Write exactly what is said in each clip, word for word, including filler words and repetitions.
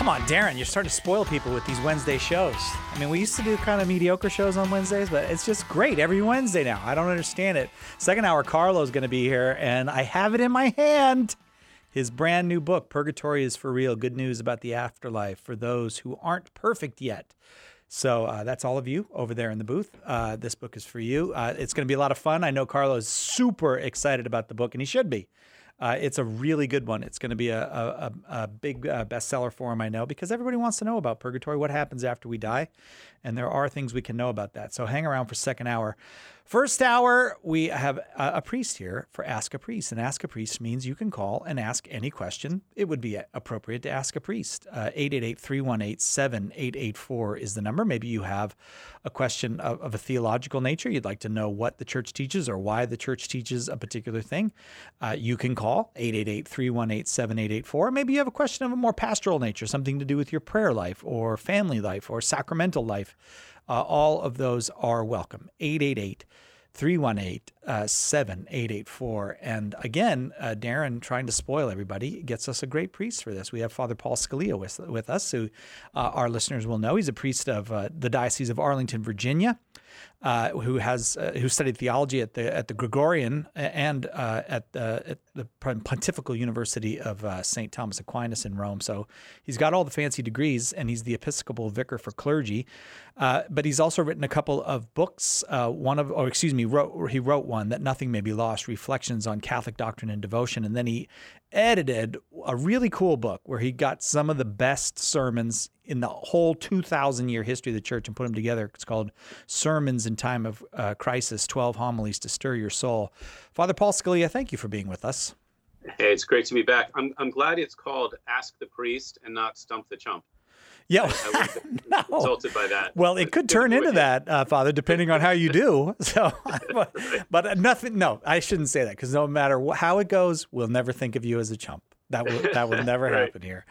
Come on, Darren, you're starting to spoil people with these Wednesday shows. I mean, we used to do kind of mediocre shows on Wednesdays, but it's just great every Wednesday now. I don't understand it. Second hour, Carlo's going to be here, and I have it in my hand. His brand new book, Purgatory is for Real, Good News About the Afterlife for Those Who Aren't Perfect Yet. So uh, that's all of you over there in the booth. Uh, this book is for you. Uh, it's going to be a lot of fun. I know Carlo is super excited about the book, and he should be. Uh, it's a really good one. It's going to be a, a, a big uh, bestseller for him, I know, because everybody wants to know about purgatory, what happens after we die. And there are things we can know about that. So hang around for second hour. First hour, we have a, a priest here for Ask a Priest. And Ask a Priest means you can call and ask any question. It would be appropriate to ask a priest. Uh, eight eight eight, three one eight, seven eight eight four is the number. Maybe you have a question of, of a theological nature. You'd like to know what the church teaches or why the church teaches a particular thing. Uh, you can call eight eight eight, three one eight, seven eight eight four. Maybe you have a question of a more pastoral nature, something to do with your prayer life or family life or sacramental life. Uh, all of those are welcome. eight eight eight, three one eight, seven eight eight four. And again, uh, Darren, trying to spoil everybody, gets us a great priest for this. We have Father Paul Scalia with, with us, who uh, our listeners will know. He's a priest of uh, the Diocese of Arlington, Virginia, uh, who has uh, who studied theology at the at the Gregorian and uh, at, the, at the Pontifical University of uh, Saint Thomas Aquinas in Rome. So he's got all the fancy degrees, and he's the Episcopal Vicar for Clergy. Uh, but he's also written a couple of books. Uh, one of, or excuse me, wrote, he wrote one, That Nothing May Be Lost, Reflections on Catholic Doctrine and Devotion. And then he edited a really cool book where he got some of the best sermons in the whole two thousand year history of the church and put them together. It's called Sermons in Time of uh, Crisis, twelve Homilies to Stir Your Soul. Father Paul Scalia, thank you for being with us. Hey, it's great to be back. I'm I'm glad it's called Ask the Priest and not Stump the Chump. Yeah, I, I no. insulted by that. Well, it could turn into that, uh, Father, depending on how you do. So, but, but nothing. No, I shouldn't say that, because no matter wh- how it goes, we'll never think of you as a chump. That will that will never Right. happen here.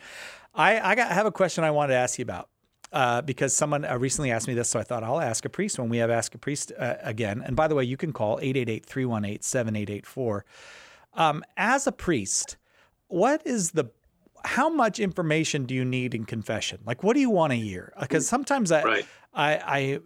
I I got I have a question I wanted to ask you about uh, because someone uh, recently asked me this, so I thought I'll ask a priest when we have Ask a Priest uh, again. And by the way, you can call eight eight eight, three one eight, seven eight eight four. Um, as a priest, what is the how much information do you need in confession? Like, what do you want to hear? Because sometimes I, Right. I, I,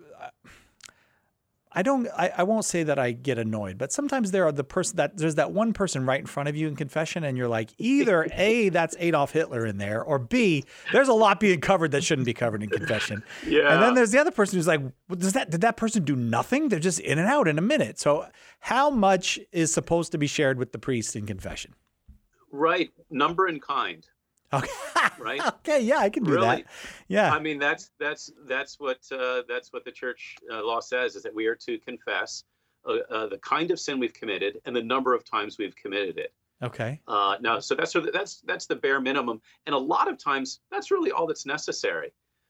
I don't, I, I won't say that I get annoyed, but sometimes there are the person that there's that one person right in front of you in confession, and you're like, either A, that's Adolf Hitler in there, or B, there's a lot being covered that shouldn't be covered in confession. Yeah. And then there's the other person who's like, well, does that, did that person do nothing? They're just in and out in a minute. So how much is supposed to be shared with the priest in confession? Right. Number and kind. Okay. Right. Okay. Yeah, I can do Really? that. Yeah. I mean, that's that's that's what uh, that's what the church uh, law says, is that we are to confess uh, uh, the kind of sin we've committed and the number of times we've committed it. Okay. Uh, now, so that's sort of, that's that's the bare minimum, and a lot of times that's really all that's necessary.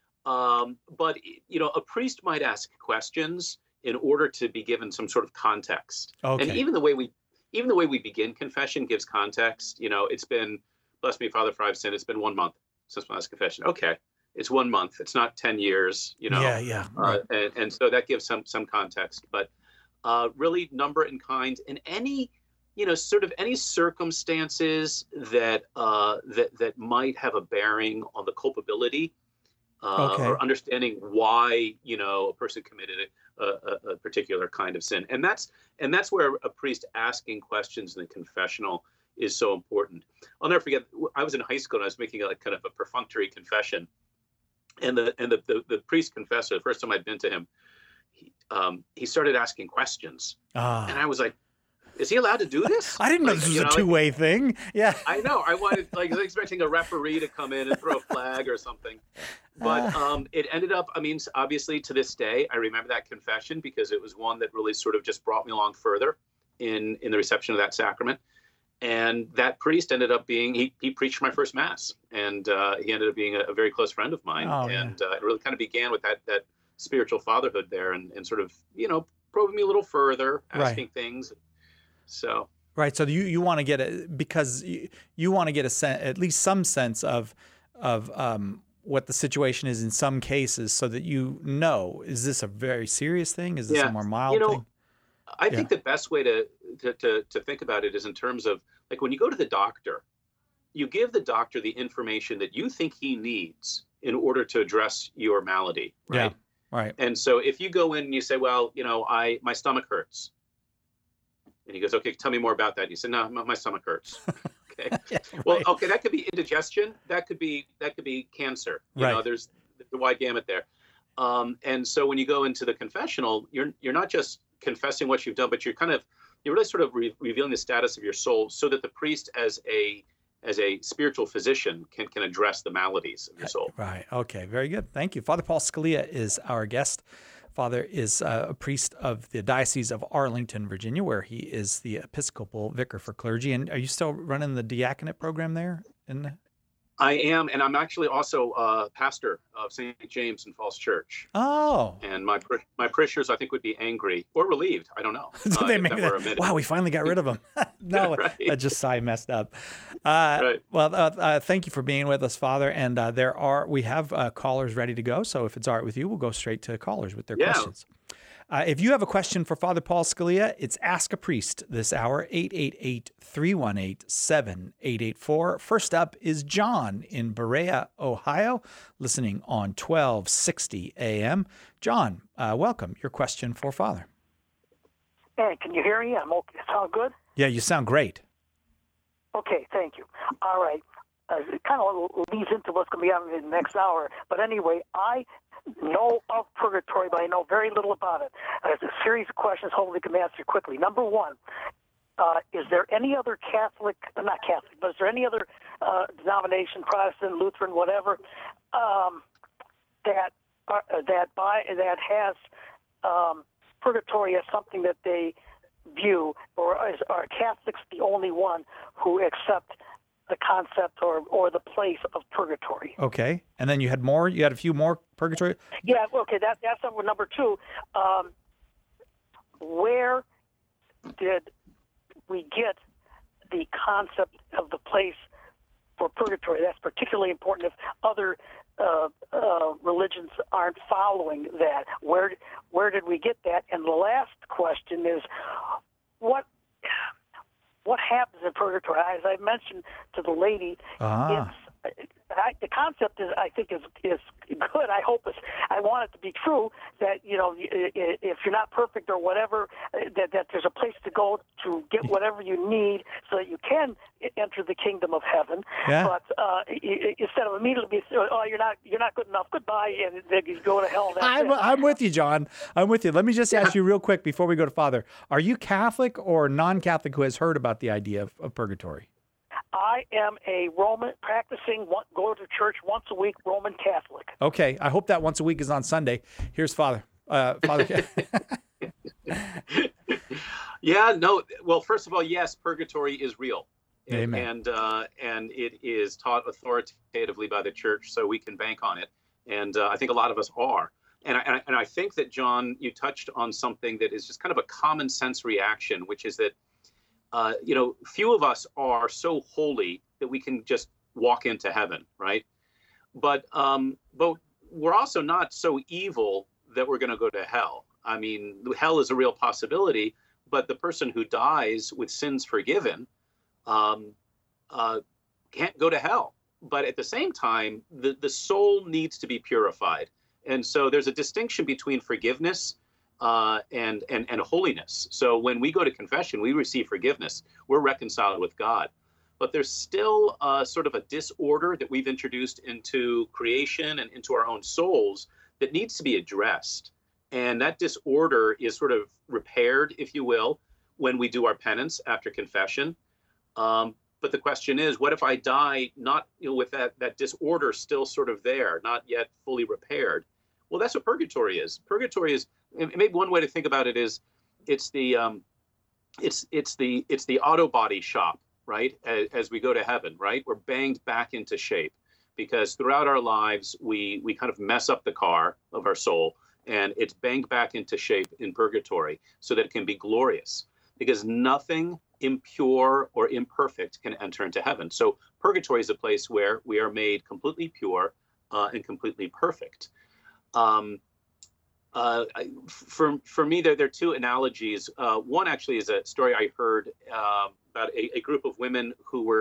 Um, but you know, a priest might ask questions in order to be given some sort of context. Okay. And even the way we even the way we begin confession gives context. You know, it's been, bless me, Father, for I've sinned. It's been one month since my last confession. Okay, it's one month. It's not ten years. You know. Yeah. Yeah. Uh, and, and so that gives some some context. But uh, really, number and kind, and any, you know, sort of any circumstances that uh, that that might have a bearing on the culpability, uh, Okay. or understanding why, you know, a person committed a, a, a particular kind of sin. And that's and that's where a priest asking questions in the confessional is so important. I'll never forget, I was in high school and I was making a kind of a perfunctory confession. And the and the, the, the priest confessor, the first time I'd been to him, he, um, he started asking questions. Ah. And I was like, is he allowed to do this? I didn't know Like, this was you a know, two-way thing. Yeah. I know. I wanted, like, I was expecting a referee to come in and throw a flag or something. But um, it ended up, I mean, obviously to this day, I remember that confession because it was one that really sort of just brought me along further in, in the reception of that sacrament. And that priest ended up being, he, he preached my first mass, and uh, he ended up being a, a very close friend of mine. Oh, and uh, it really kind of began with that that spiritual fatherhood there, and, and sort of, you know, probing me a little further, asking Right. things. So. Right. So you, you want to get a, because you, you want to get a sen- at least some sense of, of um, what the situation is in some cases, so that you know, is this a very serious thing? Is this Yeah. a more mild You know, thing? I Yeah. think the best way to, to, to, to think about it is in terms of, like, when you go to the doctor, you give the doctor the information that you think he needs in order to address your malady, right? Yeah, right. And so if you go in and you say, well, you know, I my stomach hurts. And he goes, okay, tell me more about that. And you say, no, my, my stomach hurts. Okay. Yeah, right. Well, okay, that could be indigestion. That could be that could be cancer. You right. know, there's the wide gamut there. Um, and so when you go into the confessional, you're you're not just confessing what you've done, but you're kind of you're really sort of re- revealing the status of your soul, so that the priest, as a as a spiritual physician, can can address the maladies of your soul. Right. Okay. Very good. Thank you. Father Paul Scalia is our guest. Father is uh, a priest of the Diocese of Arlington, Virginia, where he is the Episcopal Vicar for Clergy. And are you still running the diaconate program there? In I am, and I'm actually also a pastor of Saint James and Falls Church. Oh. And my my parishioners, I think, would be angry or relieved. I don't know. Uh, they make that, wow, we finally got rid of them. No, right. I just saw I messed up. Uh, right. Well, uh, uh, thank you for being with us, Father. And uh, there are we have uh, callers ready to go. So if it's all right with you, we'll go straight to callers with their yeah. questions. Uh, if you have a question for Father Paul Scalia, it's Ask a Priest this hour, eight eight eight, three one eight, seven eight eight four. First up is John in Berea, Ohio, listening on twelve sixty A M. John, uh, welcome. Your question for Father. Hey, can you hear me? I'm okay. Sound good? Yeah, you sound great. Okay, thank you. All right. Uh, it kind of leads into what's going to be on in the next hour. But anyway, I know of purgatory, but I know very little about it. Uh, there's a series of questions, hopefully can answer quickly. Number one, uh, is there any other Catholic, uh, not Catholic, but is there any other uh, denomination, Protestant, Lutheran, whatever, um, that uh, that by that has um, purgatory as something that they view, or is, are Catholics the only one who accept the concept or, or the place of purgatory? Okay. And then you had more, you had a few more purgatory? Yeah, okay, that, that's number, number two. Um, where did we get the concept of the place for purgatory? That's particularly important if other uh, uh, religions aren't following that. Where, where did we get that? And the last question is, what... What happens in purgatory? As I mentioned to the lady, uh-huh. it's, I, the concept is, I think, is is good. I hope it's. I want it to be true that you know, if you're not perfect or whatever, that that there's a place to go to get whatever you need, so that you can enter the kingdom of heaven. Yeah. But uh, instead of immediately, oh, you're not you're not good enough. Goodbye, and then you go to hell. That's I'm it. I'm with you, John. I'm with you. Let me just ask you real quick before we go to Father. Are you Catholic or non-Catholic who has heard about the idea of, of purgatory? I am a Roman, practicing, go to church once a week, Roman Catholic. Okay, I hope that once a week is on Sunday. Here's Father. Uh, Father. Yeah, no. Well, first of all, yes, purgatory is real. Amen. And uh, and it is taught authoritatively by the church, so we can bank on it. And uh, I think a lot of us are. And I, and I think that, John, you touched on something that is just kind of a common sense reaction, which is that Uh, you know, few of us are so holy that we can just walk into heaven, right? But um, but we're also not so evil that we're going to go to hell. I mean, hell is a real possibility, but the person who dies with sins forgiven um, uh, can't go to hell. But at the same time, the, the soul needs to be purified. And so there's a distinction between forgiveness Uh, and, and, and holiness. So when we go to confession, we receive forgiveness. We're reconciled with God. But there's still uh, sort of a disorder that we've introduced into creation and into our own souls that needs to be addressed. And that disorder is sort of repaired, if you will, when we do our penance after confession. Um, but the question is, what if I die not, you know, with that, that disorder still sort of there, not yet fully repaired? Well, that's what purgatory is. Purgatory is, maybe one way to think about it is, it's the um, it's it's the it's the auto body shop, right? As, as we go to heaven, right? We're banged back into shape because throughout our lives we we kind of mess up the car of our soul, and it's banged back into shape in purgatory so that it can be glorious. Because nothing impure or imperfect can enter into heaven. So purgatory is a place where we are made completely pure uh, and completely perfect. Um, uh, for for me, there, there are two analogies. Uh, one actually is a story I heard uh, about a, a group of women who were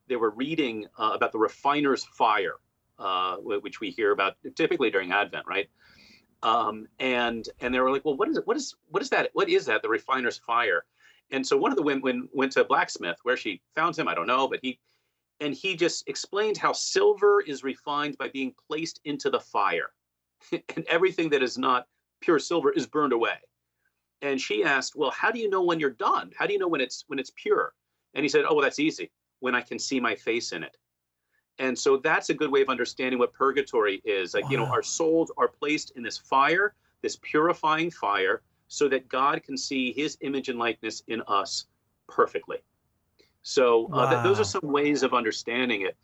they were reading uh, about the refiner's fire, uh, which we hear about typically during Advent, right? Um, and and they were like, well, what is it? What is what is that? What is that? The refiner's fire? And so one of the women went to a blacksmith. Where she found him, I don't know, but he and he just explained how silver is refined by being placed into the fire, and everything that is not pure silver is burned away. And she asked, well, how do you know when you're done? How do you know when it's when it's pure? And he said, oh, well, that's easy. When I can see my face in it. And so that's a good way of understanding what purgatory is. Like, wow. you know, our souls are placed in this fire, this purifying fire, so that God can see his image and likeness in us perfectly. So uh, wow. th- those are some ways of understanding it.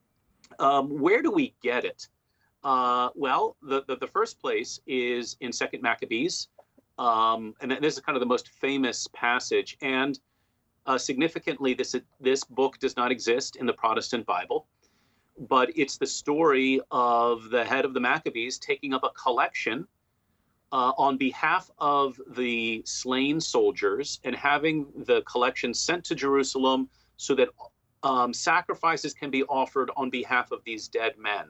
Um, where do we get it? Uh, well, the, the, the first place is in Second Maccabees. Um, and this is kind of the most famous passage. And uh, significantly, this, this book does not exist in the Protestant Bible. But it's the story of the head of the Maccabees taking up a collection uh, on behalf of the slain soldiers and having the collection sent to Jerusalem so that um, sacrifices can be offered on behalf of these dead men.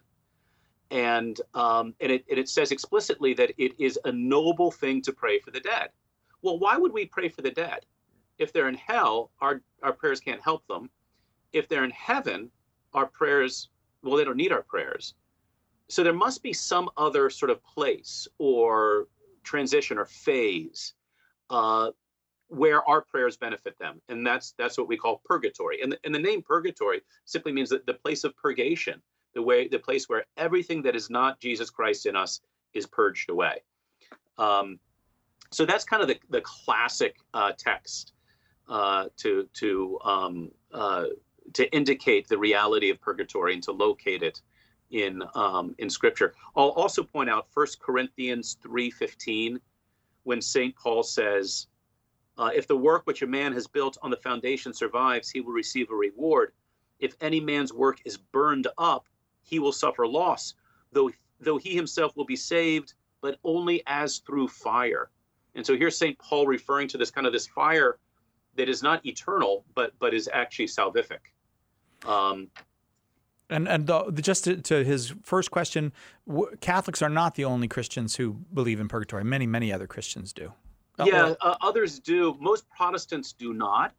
And, um, and, it, and it says explicitly that it is a noble thing to pray for the dead. Well, why would we pray for the dead? If they're in hell, our, our prayers can't help them. If they're in heaven, our prayers well, they don't need our prayers. So there must be some other sort of place or transition or phase uh, where our prayers benefit them. And that's that's what we call purgatory. And the, and the name purgatory simply means that the place of purgation, the way, the place where everything that is not Jesus Christ in us is purged away. Um, so that's kind of the, the classic uh, text uh, to, to um, uh, to indicate the reality of purgatory and to locate it in um, in Scripture. I'll also point out First Corinthians three fifteen, when Saint Paul says, uh, if the work which a man has built on the foundation survives, he will receive a reward. If any man's work is burned up, he will suffer loss, though, though he himself will be saved, but only as through fire. And so here's Saint Paul referring to this kind of this fire that is not eternal, but but is actually salvific. Um, and and the, just to, to his first question, w- Catholics are not the only Christians who believe in purgatory. Many, many other Christians do. Yeah, uh, others do. Most Protestants do not.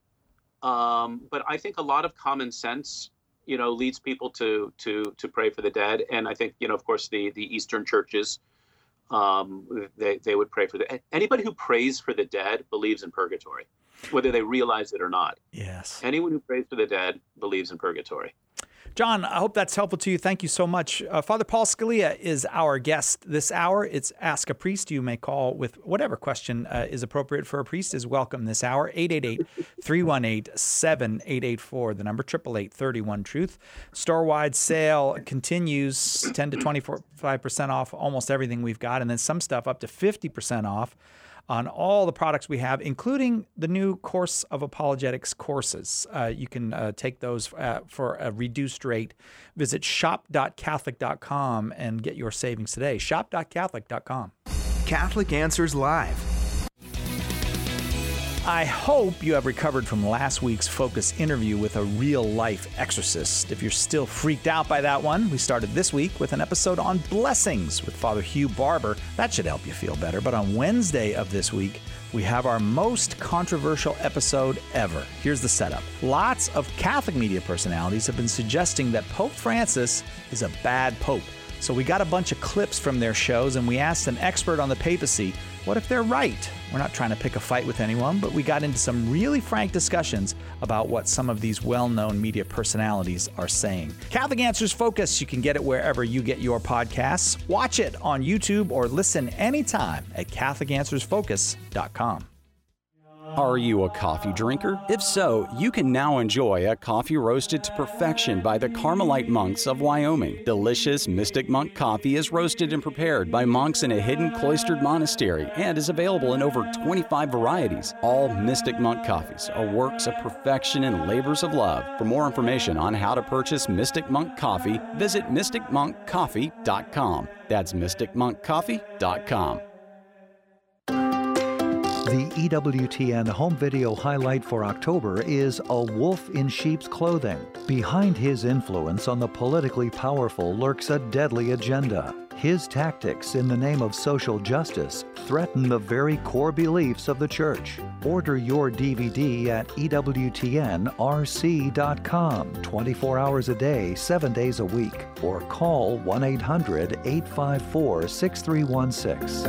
Um, but I think a lot of common sense, you know, leads people to to to pray for the dead. And I think, you know, of course, the the Eastern churches, um, they they would pray for the anybody who prays for the dead believes in purgatory, whether they realize it or not. Yes. Anyone who prays for the dead believes in purgatory. John, I hope that's helpful to you. Thank you so much. Uh, Father Paul Scalia is our guest this hour. It's Ask a Priest. You may call with whatever question uh, is appropriate for a priest is welcome this hour. eight eight eight, three one eight, seven eight eight four, the number eight eight eight, three one, truth. Store-wide sale continues, ten to twenty-five percent off almost everything we've got, and then some stuff up to fifty percent off on all the products we have, including the new Course of Apologetics courses. Uh, you can uh, take those uh, for a reduced rate. Visit shop dot catholic dot com and get your savings today. shop dot catholic dot com. Catholic Answers Live. I hope you have recovered from last week's Focus interview with a real-life exorcist. If you're still freaked out by that one, we started this week with an episode on blessings with Father Hugh Barber. That should help you feel better. But on Wednesday of this week, we have our most controversial episode ever. Here's the setup. Lots of Catholic media personalities have been suggesting that Pope Francis is a bad pope. So we got a bunch of clips from their shows, and we asked an expert on the papacy, what if they're right? We're not trying to pick a fight with anyone, but we got into some really frank discussions about what some of these well-known media personalities are saying. Catholic Answers Focus, you can get it wherever you get your podcasts. Watch it on YouTube or listen anytime at catholic answers focus dot com. Are you a coffee drinker? If so, you can now enjoy a coffee roasted to perfection by the Carmelite monks of Wyoming. Delicious Mystic Monk coffee is roasted and prepared by monks in a hidden cloistered monastery and is available in over twenty-five varieties. All Mystic Monk coffees are works of perfection and labors of love. For more information on how to purchase Mystic Monk coffee, visit mystic monk coffee dot com. That's mystic monk coffee dot com. The E W T N home video highlight for October is A Wolf in Sheep's Clothing. Behind his influence on the politically powerful lurks a deadly agenda. His tactics in the name of social justice threaten the very core beliefs of the church. Order your D V D at E W T N R C dot com, twenty-four hours a day, seven days a week, or call one eight hundred, eight five four, six three one six.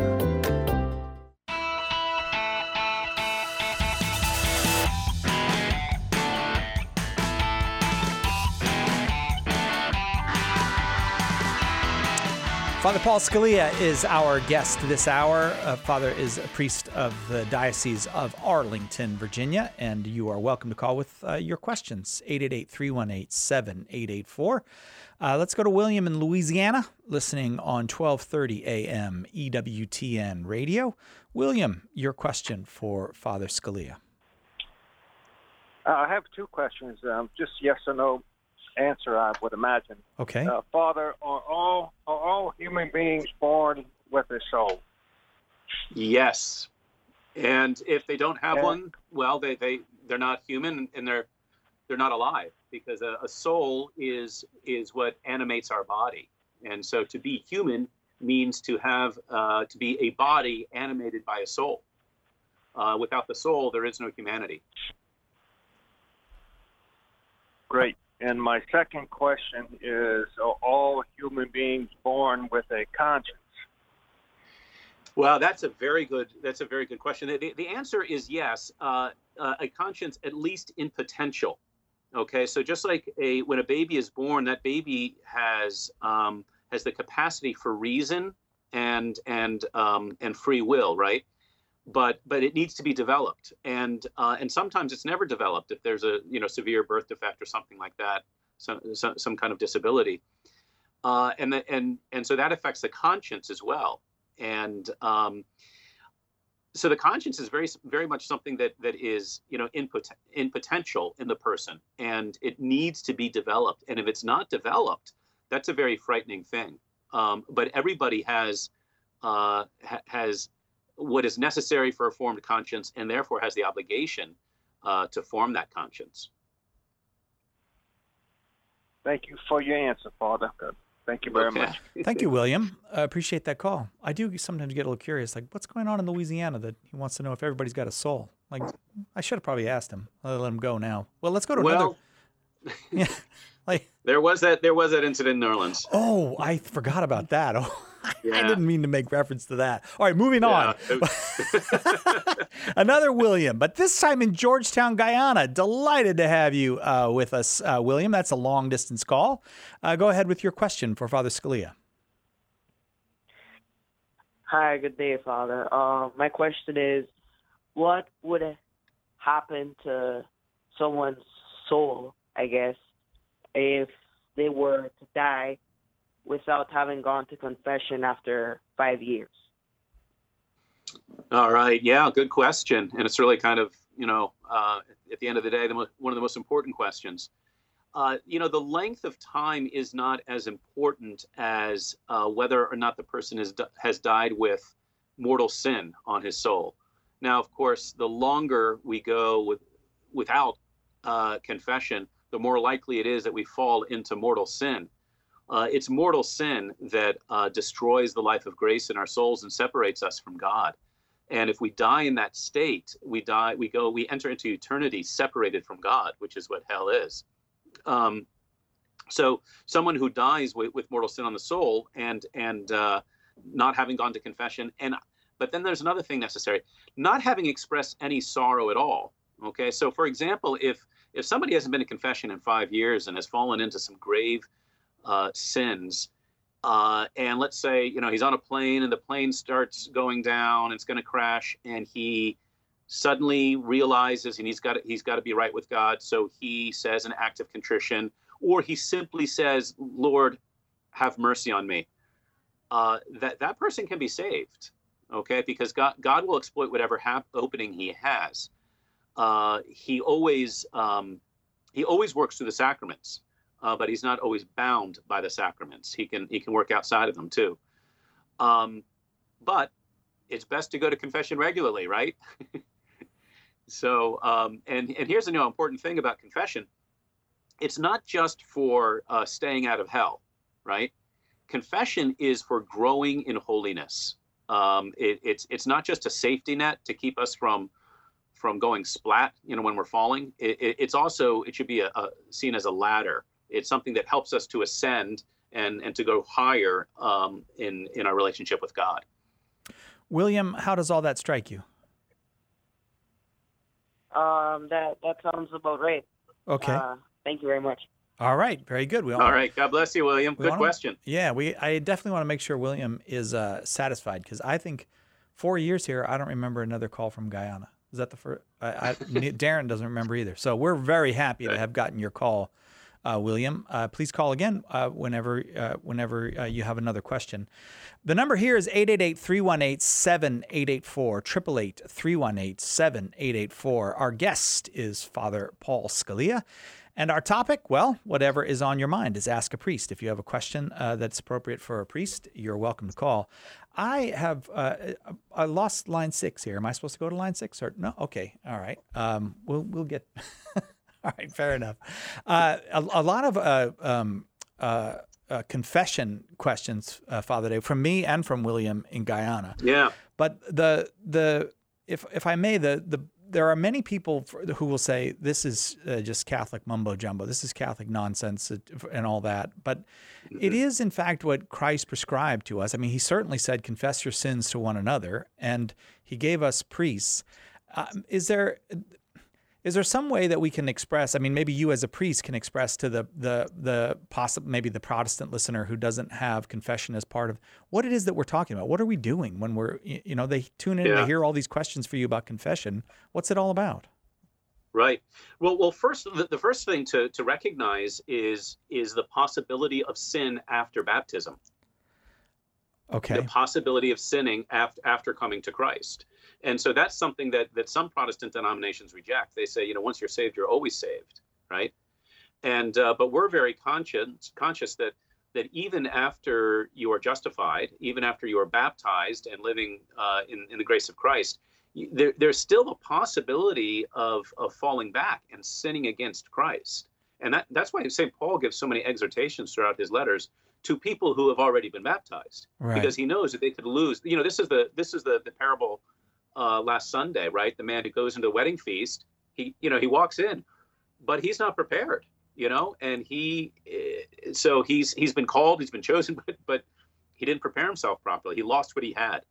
Father Paul Scalia is our guest this hour. Uh, Father is a priest of the Diocese of Arlington, Virginia, and you are welcome to call with uh, your questions, eight eight eight, three one eight, seven eight eight four. Uh, let's go to William in Louisiana, listening on twelve thirty A M E W T N Radio. William, your question for Father Scalia. Uh, I have two questions, um, just yes or no answer, I would imagine. Okay. Uh, Father, are all are all human beings born with a soul? Yes. And if they don't have Yeah. one, well, they, they, they're not human and they're they're not alive, because a, a soul is is what animates our body. And so to be human means to have uh, to be a body animated by a soul. Uh, without the soul, there is no humanity. Great. And my second question is, are all human beings born with a conscience? Well, that's a very good that's a very good question. The, the answer is yes. Uh, uh, a conscience, at least in potential. Okay, so just like a when a baby is born, that baby has um, has the capacity for reason and and um, and free will, right? But but it needs to be developed, and uh, and sometimes it's never developed if there's a you know severe birth defect or something like that, some some, some kind of disability, uh, and the, and and so that affects the conscience as well, and um, so the conscience is very very much something that that is you know in pot- in potential in the person, and it needs to be developed, and if it's not developed, that's a very frightening thing. Um, but everybody has uh, ha- has what is necessary for a formed conscience, and therefore has the obligation uh, to form that conscience. Thank you for your answer, Father. Thank you very Okay. much. Thank you, William. I appreciate that call. I do sometimes get a little curious, like, what's going on in Louisiana that he wants to know if everybody's got a soul? Like, I should have probably asked him. I'll let him go now. Well, let's go to Well, another. Yeah, like, there was that there was that incident in New Orleans. oh, I forgot about that. Oh, I Yeah. didn't mean to make reference to that. All right, moving on. Yeah. Another William, but this time in Georgetown, Guyana. Delighted to have you uh, with us, uh, William. That's a long distance call. Uh, go ahead with your question for Father Scalia. Hi, good day, Father. Uh, my question is, what would happen to someone's soul, I guess, if they were to die without having gone to confession after five years? All right. Yeah, good question. And it's really kind of, you know, uh, at the end of the day, the mo- one of the most important questions. Uh, you know, the length of time is not as important as uh, whether or not the person is, has died with mortal sin on his soul. Now, of course, the longer we go with, without uh, confession, the more likely it is that we fall into mortal sin. Uh, it's mortal sin that uh, destroys the life of grace in our souls and separates us from God. And if we die in that state, we die, we go, we enter into eternity separated from God, which is what hell is. Um, so someone who dies with, with mortal sin on the soul and and uh, not having gone to confession, and but then there's another thing necessary, not having expressed any sorrow at all. Okay, so for example, if if somebody hasn't been to confession in five years and has fallen into some grave uh, sins, uh, and let's say you know he's on a plane and the plane starts going down, it's going to crash, and he suddenly realizes and he's got to, he's got to be right with God, so he says an act of contrition, or he simply says, "Lord, have mercy on me." Uh, that that person can be saved, okay? Because God God will exploit whatever hap- opening He has. Uh, he always um, he always works through the sacraments, uh, but He's not always bound by the sacraments. He can he can work outside of them too. Um, but it's best to go to confession regularly, right? so, um, and, and here's the you know, important thing about confession. It's not just for uh, staying out of hell, right? Confession is for growing in holiness. Um, it, it's it's not just a safety net to keep us from from going splat, you know, when we're falling. It, it, it's also, it should be a, a, seen as a ladder. It's something that helps us to ascend and, and to go higher um, in, in our relationship with God. William, how does all that strike you? Um, that that sounds about right. Okay. Uh, thank you very much. All right. Very good. We all right. God bless you, William. Good wanna, question. Yeah, we. I definitely want to make sure William is uh, satisfied, because I think four years here, I don't remember another call from Guyana. Is that the first? I, I, Darren doesn't remember either. So we're very happy to have gotten your call, uh, William. Uh, please call again uh, whenever uh, whenever uh, you have another question. The number here is eight eight eight, three one eight, seven eight eight four, eight eight eight, three one eight, seven eight eight four. Our guest is Father Paul Scalia. And our topic, well, whatever is on your mind, is Ask a Priest. If you have a question uh, that's appropriate for a priest, you're welcome to call. I have uh, I lost line six here. Am I supposed to go to line six or no? Okay, all right. Um, we'll we'll get. All right, fair enough. Uh, a, a lot of uh, um, uh, uh, confession questions, uh, Father Dave, from me and from William in Guyana. Yeah. But the the if if I may, the the there are many people who will say this is uh, just Catholic mumbo jumbo. This is Catholic nonsense and all that. But it is, in fact, what Christ prescribed to us. I mean, he certainly said, confess your sins to one another, and he gave us priests. Uh, is there is there some way that we can express? I mean, maybe you as a priest can express to the the the possible maybe the Protestant listener who doesn't have confession as part of what it is that we're talking about. What are we doing when we're, you know, they tune in, yeah. they hear all these questions for you about confession. What's it all about? Right. Well, well, first, the, the first thing to, to recognize is is the possibility of sin after baptism. Okay. The possibility of sinning after after coming to Christ. And so that's something that, that some Protestant denominations reject. They say, you know, once you're saved, you're always saved, right? And uh, but we're very conscious conscious that that even after you are justified, even after you are baptized and living uh, in in the grace of Christ, there, there's still a possibility of of falling back and sinning against Christ. And that that's why Saint Paul gives so many exhortations throughout his letters to people who have already been baptized, right. because he knows that they could lose. You know, this is the this is the the parable. Uh, last Sunday, right? The man who goes into the wedding feast, he, you know, he walks in, but he's not prepared, you know, and he, uh, so he's he's been called, he's been chosen, but but he didn't prepare himself properly. He lost what he had.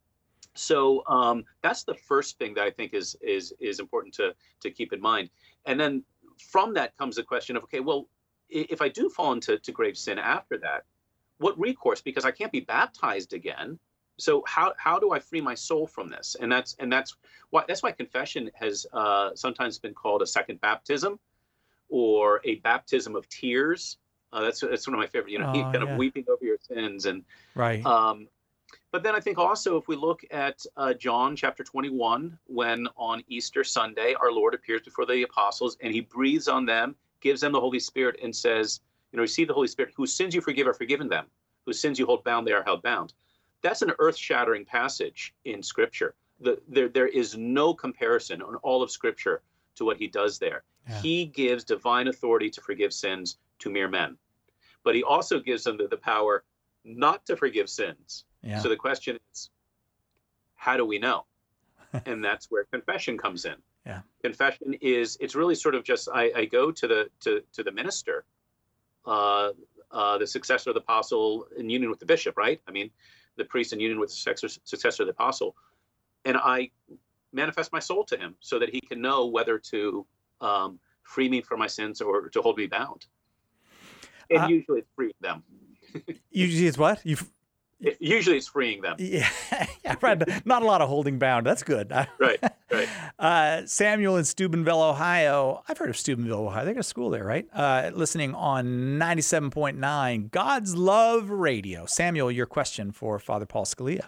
So um, that's the first thing that I think is is is important to to keep in mind. And then from that comes the question of, okay, well, if I do fall into to grave sin after that, what recourse? Because I can't be baptized again. So how how do I free my soul from this? And that's and that's why that's why confession has uh, sometimes been called a second baptism, or a baptism of tears. Uh, that's that's one of my favorite. You know, oh, kind yeah. of weeping over your sins, and right. Um, but then I think also if we look at uh, John chapter twenty-one, when on Easter Sunday our Lord appears before the apostles and he breathes on them, gives them the Holy Spirit, and says, you know, receive the Holy Spirit. Whose sins you forgive are forgiven them. Whose sins you hold bound, they are held bound. That's an earth-shattering passage in Scripture. The, there, there is no comparison on all of Scripture to what he does there. Yeah. He gives divine authority to forgive sins to mere men, but he also gives them the, the power not to forgive sins. Yeah. So the question is, how do we know? And that's where confession comes in. Yeah. Confession is, it's really sort of just, I, I go to the to, to the minister, uh, uh, the successor of the apostle in union with the bishop, right? I mean, the priest in union with the successor, successor of the apostle. And I manifest my soul to him so that he can know whether to um, free me from my sins or to hold me bound. And uh, usually it's freeing them. Usually it's what? You've... It, usually it's freeing them. Yeah, yeah, right. Not a lot of holding bound. That's good. Right, right. Uh, Samuel in Steubenville, Ohio. I've heard of Steubenville, Ohio. They got a school there, right? Uh, listening on ninety-seven point nine God's Love Radio. Samuel, your question for Father Paul Scalia.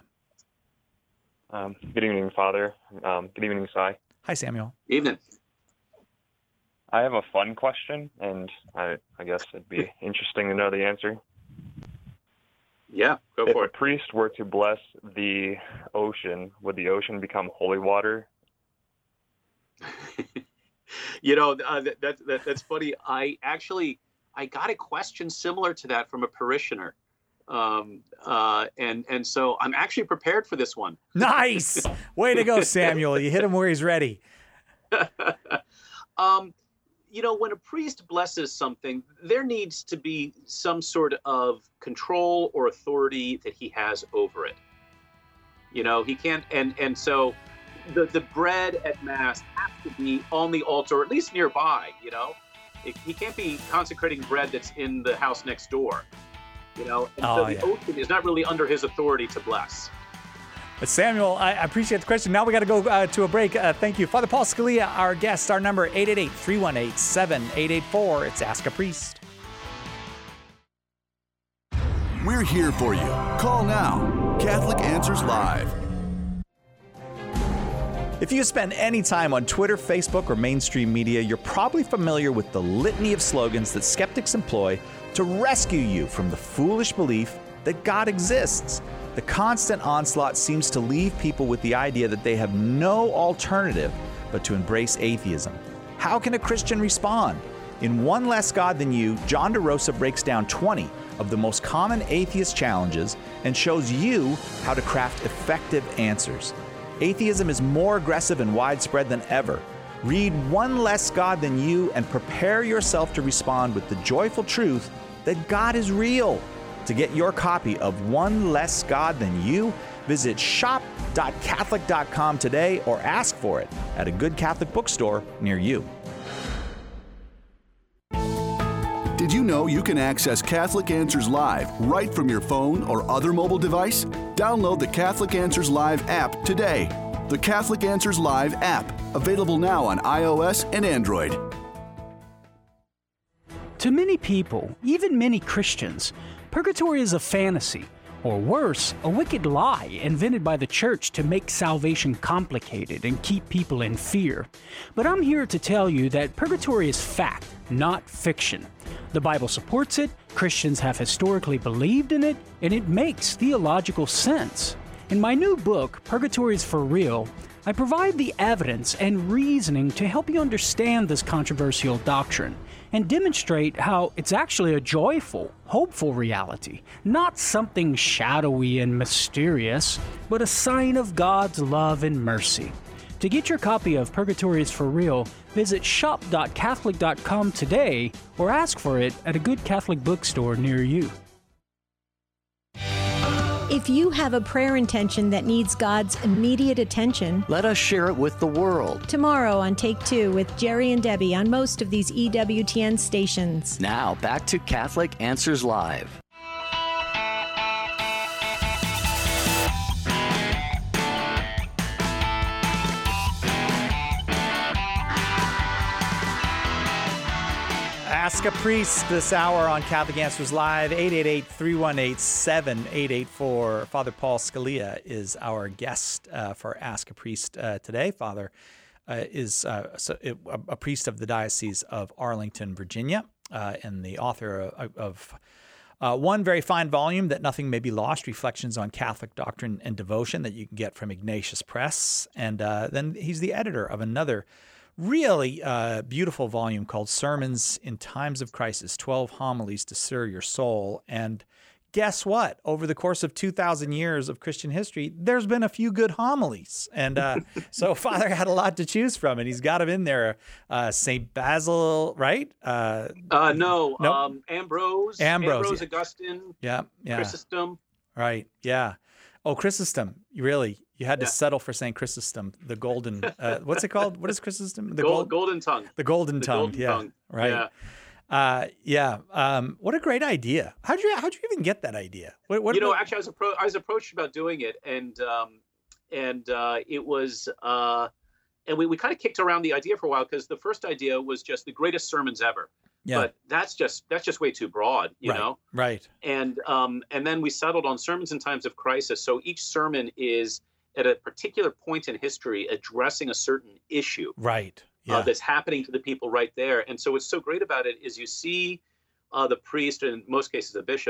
Um, good evening, Father. Um, good evening, Sai. Hi, Samuel. Evening. I have a fun question, and I, I guess it'd be interesting to know the answer. Yeah, go if for a it. priest were to bless the ocean, would the ocean become holy water? You know, uh, that, that, that that's funny. I actually I got a question similar to that from a parishioner, um, uh, and and so I'm actually prepared for this one. Nice, way to go, Samuel. You hit him where he's ready. um, you know, when a priest blesses something, there needs to be some sort of control or authority that he has over it. You know, he can't, and and so. The, the bread at Mass has to be on the altar, or at least nearby, you know? It, he can't be consecrating bread that's in the house next door, you know? And oh, so the yeah. oath is not really under his authority to bless. But Samuel, I appreciate the question. Now we got to go uh, to a break. Uh, thank you. Father Paul Scalia, our guest, our number eight eight eight, three one eight, seven eight eight four. It's Ask a Priest. We're here for you. Call now. Catholic Answers Live. If you spend any time on Twitter, Facebook, or mainstream media, you're probably familiar with the litany of slogans that skeptics employ to rescue you from the foolish belief that God exists. The constant onslaught seems to leave people with the idea that they have no alternative but to embrace atheism. How can a Christian respond? In One Less God Than You, John DeRosa breaks down twenty of the most common atheist challenges and shows you how to craft effective answers. Atheism is more aggressive and widespread than ever. Read One Less God Than You and prepare yourself to respond with the joyful truth that God is real. To get your copy of One Less God Than You, visit shop dot catholic dot com today or ask for it at a good Catholic bookstore near you. Did you know you can access Catholic Answers Live right from your phone or other mobile device? Download the Catholic Answers Live app today. The Catholic Answers Live app, available now on iOS and Android. To many people, even many Christians, purgatory is a fantasy, or worse, a wicked lie invented by the church to make salvation complicated and keep people in fear. But I'm here to tell you that purgatory is fact, not fiction. The Bible supports it, Christians have historically believed in it, and it makes theological sense. In my new book, Purgatory is for Real, I provide the evidence and reasoning to help you understand this controversial doctrine and demonstrate how it's actually a joyful, hopeful reality, not something shadowy and mysterious, but a sign of God's love and mercy. To get your copy of Purgatory is for Real, visit shop dot catholic dot com today or ask for it at a good Catholic bookstore near you. If you have a prayer intention that needs God's immediate attention, let us share it with the world. Tomorrow on Take Two with Jerry and Debbie on most of these E W T N stations. Now back to Catholic Answers Live. Ask a Priest this hour on Catholic Answers Live, eight eight eight, three one eight, seven eight eight four. Father Paul Scalia is our guest uh, for Ask a Priest uh, today. Father uh, is uh, so, it, a priest of the Diocese of Arlington, Virginia, uh, and the author of, of uh, one very fine volume, That Nothing May Be Lost, Reflections on Catholic Doctrine and Devotion, that you can get from Ignatius Press. And uh, then he's the editor of another really uh, beautiful volume called Sermons in Times of Crisis, twelve Homilies to Stir Your Soul. And guess what? Over the course of two thousand years of Christian history, there's been a few good homilies. And uh, so Father had a lot to choose from, and he's got them in there. Uh, Saint Basil, right? Uh, uh, no, nope. um, Ambrose, Ambrose, Ambrose yeah. Augustine, yeah, yeah. Chrysostom. Right, yeah. Oh, Chrysostom, you really... You had to yeah. settle for Saint Chrysostom, the golden, uh, what's it called? What is Chrysostom? The gold, golden tongue. The golden the tongue, golden yeah. Tongue. Right. Yeah. Uh, yeah. Um, what a great idea. How'd you, how'd you even get that idea? What, what you know, what... actually, I was, appro- I was approached about doing it, and um, and uh, it was, uh, and we, we kind of kicked around the idea for a while, because the first idea was just the greatest sermons ever. Yeah. But that's just that's just way too broad, you right. know? Right. And um, and then we settled on sermons in times of crisis. So each sermon is at a particular point in history addressing a certain issue. Right. Yeah. Uh, that's happening to the people right there. And so what's so great about it is you see uh, the priest, and in most cases the bishop,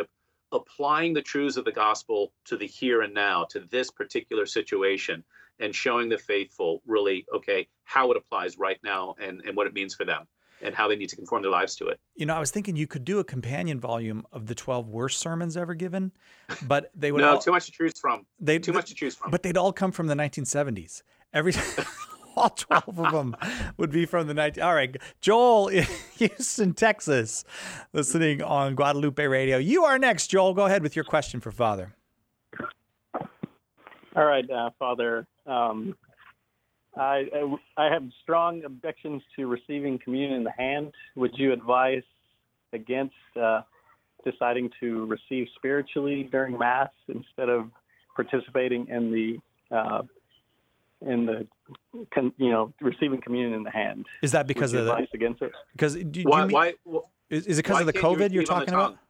applying the truths of the gospel to the here and now, to this particular situation, and showing the faithful really, okay, how it applies right now and, and what it means for them and how they need to conform their lives to it. You know, I was thinking you could do a companion volume of the twelve worst sermons ever given, but they would no, all, too much to choose from. They too much to choose from. But they'd all come from the nineteen seventies. Every all twelve of them would be from the nineteen. All right, Joel in Houston, Texas, listening on Guadalupe Radio. You are next, Joel. Go ahead with your question for Father. All right, uh, Father. Um, I, I I have strong objections to receiving communion in the hand. Would you advise against uh, deciding to receive spiritually during Mass instead of participating in the uh, in the you know receiving communion in the hand? Is that because Would you of the advise against it? Because do, why, you mean, why, why is, is it because why of the can't you COVID you're receive on the talking about? tongue?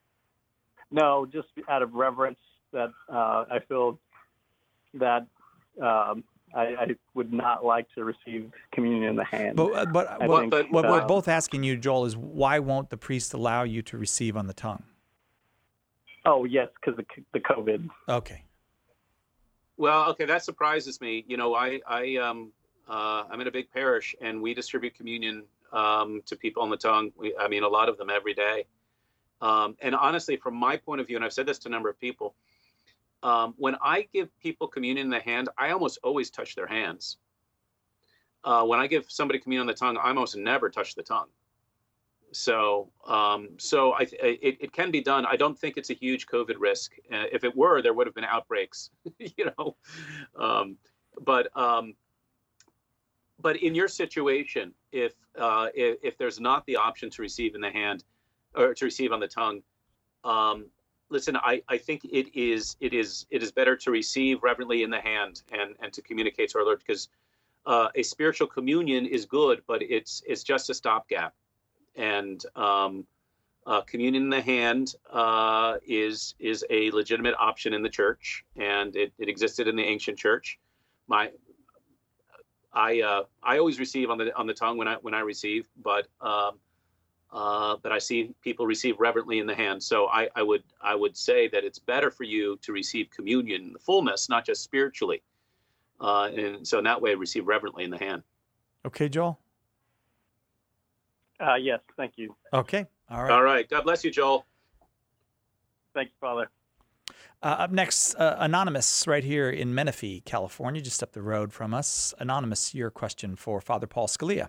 No, just out of reverence that uh, I feel that. Um, I, I would not like to receive communion in the hand. But but I what, think, but what uh, we're both asking you, Joel, is why won't the priest allow you to receive on the tongue? Oh yes, because of the COVID. Okay. Well, okay, that surprises me. You know, I I um uh, I'm in a big parish, and we distribute communion um, to people on the tongue. We, I mean, a lot of them every day. Um, and honestly, from my point of view, and I've said this to a number of people. Um, when I give people communion in the hand, I almost always touch their hands. Uh, when I give somebody communion on the tongue, I almost never touch the tongue. So, um, so I, it, it can be done. I don't think it's a huge COVID risk. Uh, if it were, there would have been outbreaks, you know. Um, but um, but in your situation, if, uh, if if there's not the option to receive in the hand or to receive on the tongue. Um, Listen, I, I think it is it is it is better to receive reverently in the hand and, and to communicate to our Lord, because uh, a spiritual communion is good, but it's it's just a stopgap. And um, uh, communion in the hand uh, is is a legitimate option in the church, and it, it existed in the ancient church. My I uh, I always receive on the on the tongue when I when I receive, but. Um, Uh, but I see people receive reverently in the hand. So I, I would I would say that it's better for you to receive communion in the fullness, not just spiritually. Uh, and so in that way, receive reverently in the hand. Okay, Joel? Uh, yes, thank you. Okay, all right. All right. God bless you, Joel. Thank you, Father. Uh, up next, uh, Anonymous, right here in Menifee, California, just up the road from us. Anonymous, your question for Father Paul Scalia.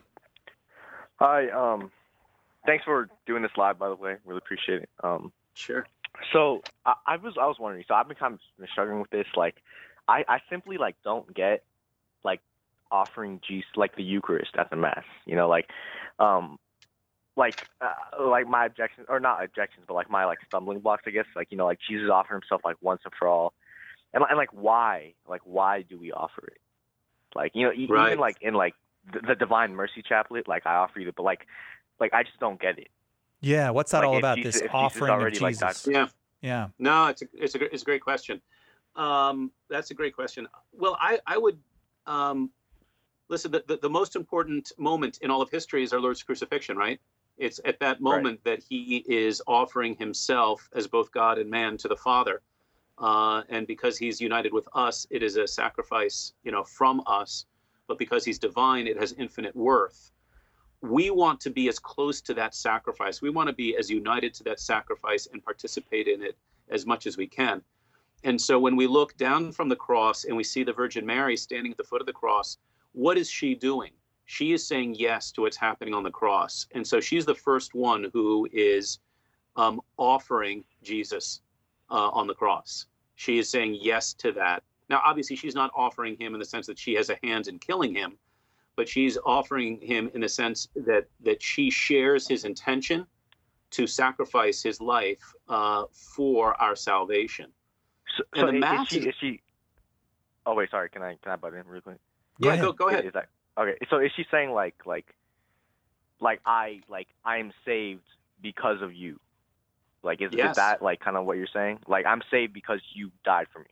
Hi, um... thanks for doing this live, by the way. Really appreciate it. Um, sure. So I, I was I was wondering. So I've been kind of struggling with this. Like, I, I simply like don't get like offering Jesus like the Eucharist at the Mass. You know, like, um, like uh, like my objections or not objections, but like my like stumbling blocks, I guess. Like, you know, like Jesus offered himself like once and for all, and and like why like why do we offer it? Like, you know, e- right. even like in like the, the Divine Mercy Chaplet, like I offer you the, but like. Like, I just don't get it. Yeah, what's that like, all about, Jesus, this if offering Jesus of Jesus? Like yeah. Yeah. No, it's a, it's a, it's a great question. Um, that's a great question. Well, I, I would, um, listen, the, the, the most important moment in all of history is our Lord's crucifixion, right? It's at that moment right. that he is offering himself as both God and man to the Father. Uh, and because he's united with us, it is a sacrifice, you know, from us. But because he's divine, it has infinite worth. We want to be as close to that sacrifice. We want to be as united to that sacrifice and participate in it as much as we can. And so when we look down from the cross and we see the Virgin Mary standing at the foot of the cross, what is she doing? She is saying yes to what's happening on the cross. And so she's the first one who is um, offering Jesus uh, on the cross. She is saying yes to that. Now, obviously, she's not offering him in the sense that she has a hand in killing him, but she's offering him in the sense that that she shares his intention to sacrifice his life uh, for our salvation. So, and so the is, mass is, she, is she? Oh wait, sorry. Can I can I butt in real quick? Yeah, go go ahead. Is that okay? So is she saying like like like I like I am saved because of you? Like is, yes. is that like kind of what you're saying? Like I'm saved because you died for me.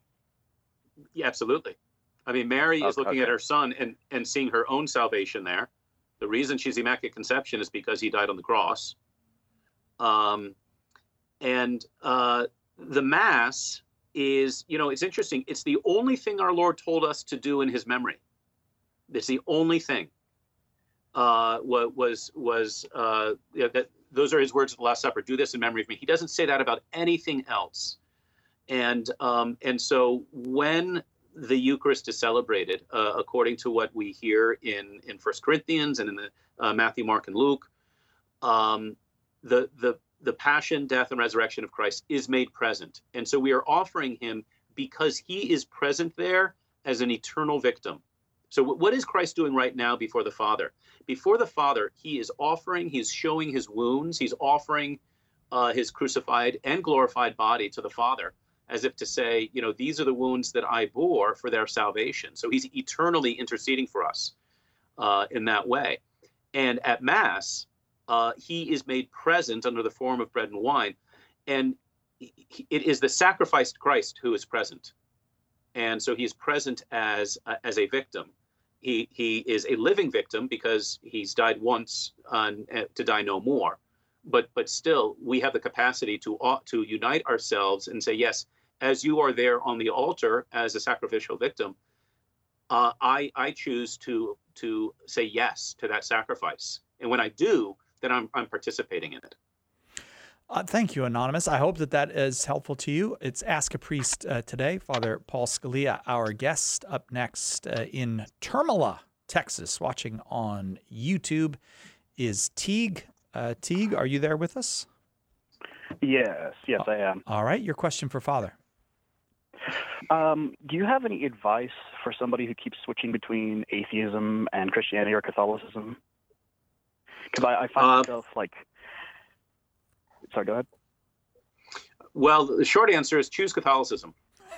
Yeah, absolutely. I mean, Mary is okay, looking okay. at her son and, and seeing her own salvation there. The reason she's Immaculate Conception is because he died on the cross. Um, and uh, the Mass is, you know, it's interesting. It's the only thing our Lord told us to do in his memory. It's the only thing. Uh, was, was uh, yeah, that, those are his words at the Last Supper, do this in memory of me. He doesn't say that about anything else. And, um, and so when the Eucharist is celebrated, uh, according to what we hear in, in First Corinthians and in the uh, Matthew, Mark, and Luke, um, the, the, the passion, death, and resurrection of Christ is made present. And so we are offering him because he is present there as an eternal victim. So what is Christ doing right now before the Father? Before the Father, he is offering, he's showing his wounds, he's offering uh, his crucified and glorified body to the Father, as if to say, you know, these are the wounds that I bore for their salvation. So he's eternally interceding for us uh, in that way. And at Mass, uh, he is made present under the form of bread and wine. And it is the sacrificed Christ who is present. And so he's present as, uh, as a victim. He, he is a living victim because he's died once uh, to die no more. But, but still, we have the capacity to, uh, to unite ourselves and say, yes, as you are there on the altar as a sacrificial victim, uh, I, I choose to, to say yes to that sacrifice. And when I do, then I'm, I'm participating in it. Uh, thank you, Anonymous. I hope that that is helpful to you. It's Ask a Priest uh, today. Father Paul Scalia, our guest. Up next uh, in Termela, Texas, watching on YouTube, is Teague. Uh, Teague, are you there with us? Yes, yes, I am. All right, your question for Father. Um, do you have any advice for somebody who keeps switching between atheism and Christianity or Catholicism? Because I, I find uh, myself like... Sorry, go ahead. Well, the short answer is choose Catholicism.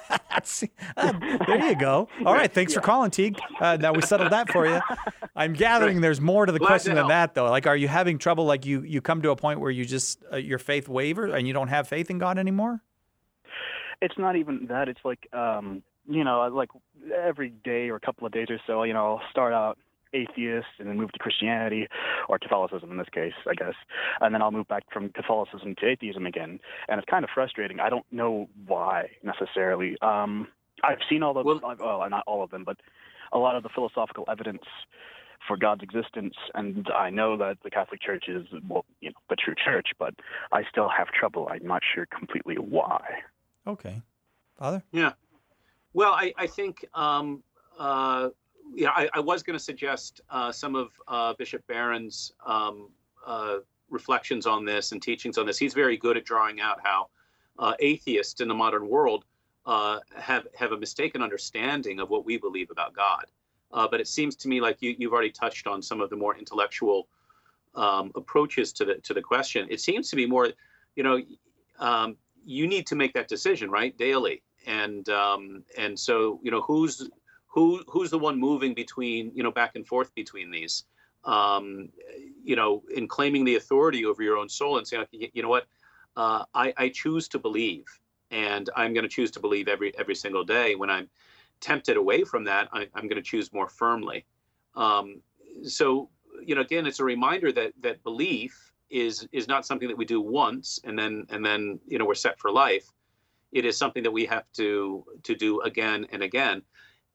uh, there you go. All right, thanks yeah. for calling, Teague. Uh, now we settled that for you. I'm gathering there's more to the Glad question to than help. that, though. Like, are you having trouble? Like, you you come to a point where you just uh, your faith wavers and you don't have faith in God anymore? It's not even that. It's like, um, you know, like every day or a couple of days or so, you know, I'll start out atheist and then move to Christianity or Catholicism in this case, I guess. And then I'll move back from Catholicism to atheism again. And it's kind of frustrating. I don't know why necessarily. Um, I've seen all the, well, well, not all of them, but a lot of the philosophical evidence for God's existence. And I know that the Catholic Church is, well, you know, the true church, but I still have trouble. I'm not sure completely why. Okay. Father? Yeah. Well, I, I think, um, uh, yeah, I, I was going to suggest uh, some of uh, Bishop Barron's um, uh, reflections on this and teachings on this. He's very good at drawing out how uh, atheists in the modern world uh, have have a mistaken understanding of what we believe about God. Uh, but it seems to me like you, you've already touched on some of the more intellectual um, approaches to the to the question. It seems to be more, you know, um, you need to make that decision, right, daily, and um, and so you know who's Who who's the one moving between, you know, back and forth between these, um, you know, in claiming the authority over your own soul and saying, you know what, uh, I, I choose to believe, and I'm going to choose to believe every every single day. When I'm tempted away from that, I, I'm going to choose more firmly. Um, so, you know, again, it's a reminder that that belief is is not something that we do once and then and then you know we're set for life. It is something that we have to to do again and again.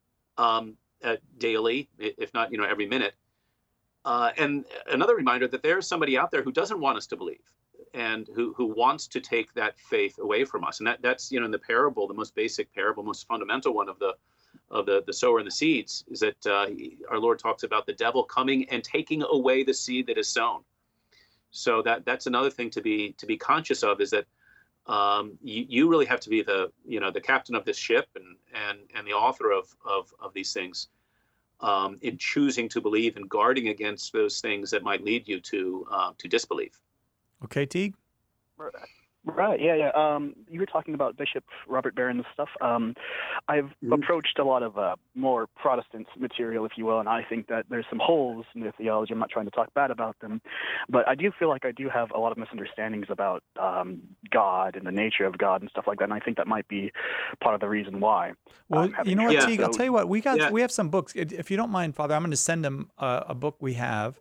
Um, uh, daily, if not, you know, every minute. Uh, and another reminder that there's somebody out there who doesn't want us to believe and who, who wants to take that faith away from us. And that, that's, you know, in the parable, the most basic parable, most fundamental one of the of the, the sower and the seeds is that uh, our Lord talks about the devil coming and taking away the seed that is sown. So that that's another thing to be to be conscious of is that Um, you, you really have to be the, you know, the captain of this ship and and and the author of of, of these things um, in choosing to believe and guarding against those things that might lead you to uh, to disbelief. Okay, Teague? Right, yeah, yeah. Um, you were talking about Bishop Robert Barron's stuff. Um, I've mm-hmm. approached a lot of uh, more Protestant material, if you will, and I think that there's some holes in their theology. I'm not trying to talk bad about them, but I do feel like I do have a lot of misunderstandings about um, God and the nature of God and stuff like that, and I think that might be part of the reason why. Well, you know what, trouble. Teague, I'll So- tell you what, we got Yeah. we have some books. If if you don't mind, Father, I'm going to send him uh, a book we have.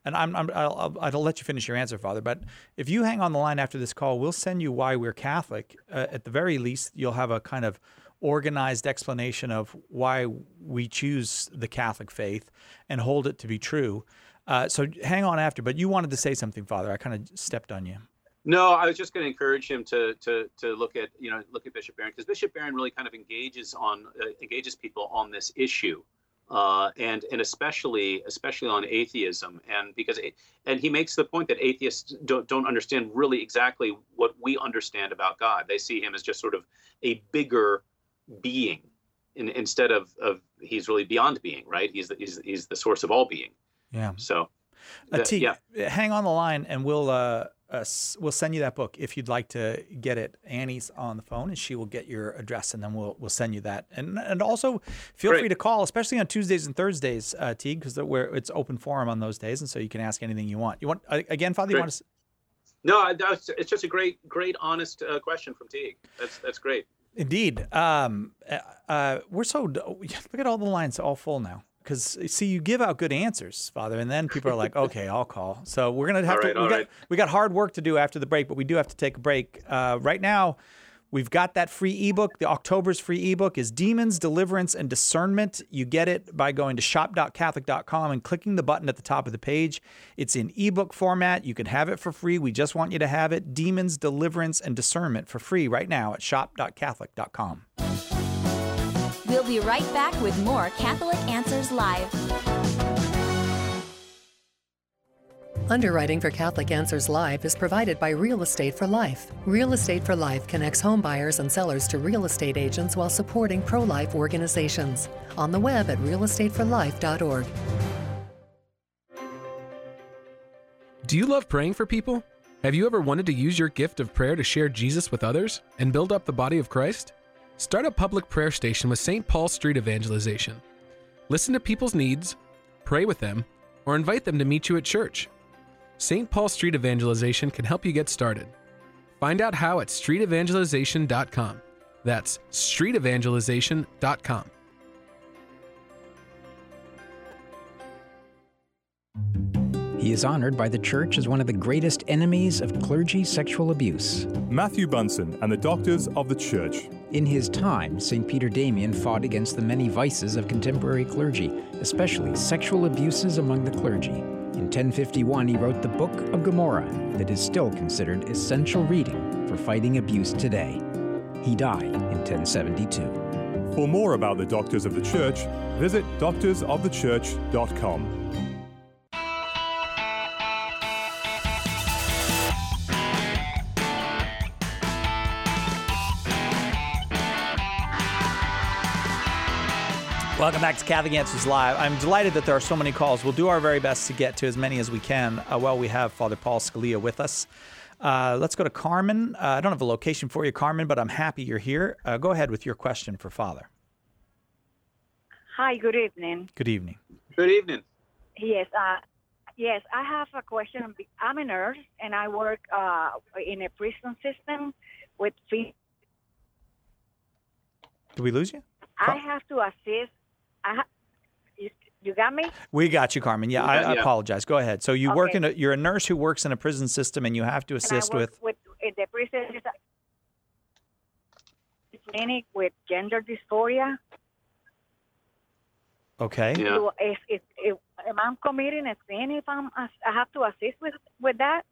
and I'm, I'm I'll, I'll, I'll let you finish your answer, Father. But if you hang on the line after this call, we'll send you Why We're Catholic. Uh, at the very least, you'll have a kind of organized explanation of why we choose the Catholic faith and hold it to be true. Uh, so hang on after. But you wanted to say something, Father. I kind of stepped on you. No, I was just going to encourage him to to to look at you know look at Bishop Barron, because Bishop Barron really kind of engages on uh, engages people on this issue, uh, and and especially especially on atheism, and because it, and he makes the point that atheists don't don't understand really exactly what we understand about God. They see him as just sort of a bigger being, in, instead of of he's really beyond being, right? He's the, he's he's the source of all being. Yeah. So, uh, the, T, yeah. hang on the line, and we'll. Uh, Uh, we'll send you that book if you'd like to get it. Annie's on the phone, and she will get your address, and then we'll we'll send you that. And and also feel Great. free to call, especially on Tuesdays and Thursdays, uh, Teague, because where it's open forum on those days, and so you can ask anything you want. You want uh, again, Father? You Great. want to? No, I, that's, it's just a great, great, honest uh, question from Teague. That's that's great. Indeed. Um, uh, we're so look at all the lines all full now. Because, see, you give out good answers, Father, and then people are like, okay, I'll call. So we're going to have all right, to, we all got, right. we got hard work to do after the break, but we do have to take a break. Uh, right now, we've got that free ebook. The October's free ebook is Demons, Deliverance, and Discernment. You get it by going to shop dot catholic dot com and clicking the button at the top of the page. It's in ebook format. You can have it for free. We just want you to have it. Demons, Deliverance, and Discernment for free right now at shop dot catholic dot com. We'll be right back with more Catholic Answers Live. Underwriting for Catholic Answers Live is provided by Real Estate for Life. Real Estate for Life connects home buyers and sellers to real estate agents while supporting pro-life organizations. On the web at real estate for life dot org. Do you love praying for people? Have you ever wanted to use your gift of prayer to share Jesus with others and build up the body of Christ? Start a public prayer station with Saint Paul Street Evangelization. Listen to people's needs, pray with them, or invite them to meet you at church. Saint Paul Street Evangelization can help you get started. Find out how at street evangelization dot com. That's street evangelization dot com. He is honored by the Church as one of the greatest enemies of clergy sexual abuse. Matthew Bunson and the Doctors of the Church. In his time, Saint Peter Damian fought against the many vices of contemporary clergy, especially sexual abuses among the clergy. In ten fifty-one, he wrote the Book of Gomorrah that is still considered essential reading for fighting abuse today. He died in ten seventy-two. For more about the Doctors of the Church, visit doctors of the church dot com. Welcome back to Catholic Answers Live. I'm delighted that there are so many calls. We'll do our very best to get to as many as we can uh, while we have Father Paul Scalia with us. Uh, let's go to Carmen. Uh, I don't have a location for you, Carmen, but I'm happy you're here. Uh, go ahead with your question for Father. Hi, good evening. Good evening. Good evening. Yes, uh, yes, I have a question. I'm a nurse, and I work uh, in a prison system with... Did we lose you? I have to assist... I ha- you, you got me? We got you, Carmen. Yeah, I, I Yeah. apologize. Go ahead. So you Okay. work in a, you're a nurse who works in a prison system, and you have to assist and I work with... with in the prison clinic with gender dysphoria. Okay. So if, if, if am I committing a sin if I'm I have to assist with with that?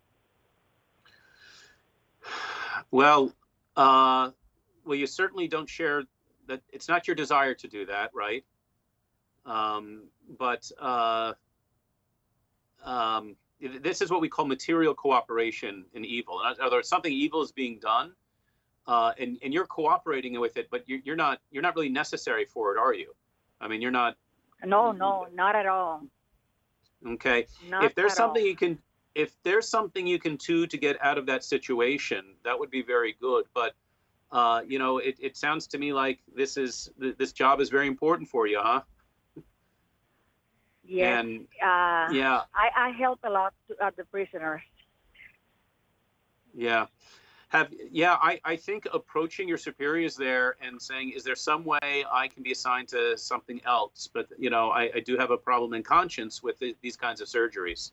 Well, uh, well, you certainly don't share that. It's not your desire to do that, right? Um, but uh, um, this is what we call material cooperation in evil. In other words, something evil is being done, uh, and and you're cooperating with it, but you're, you're not you're not really necessary for it, are you? I mean, you're not. No, no, not at all. Okay. Not if there's at something all. you can, if there's something you can do to get out of that situation, that would be very good. But, uh, you know, it, it sounds to me like this is this job is very important for you, huh? Yes. And, uh, yeah. I, I help a lot to, uh, the prisoners. Yeah. Have yeah, I, I think approaching your superiors there and saying, is there some way I can be assigned to something else? But you know, I, I do have a problem in conscience with the, these kinds of surgeries.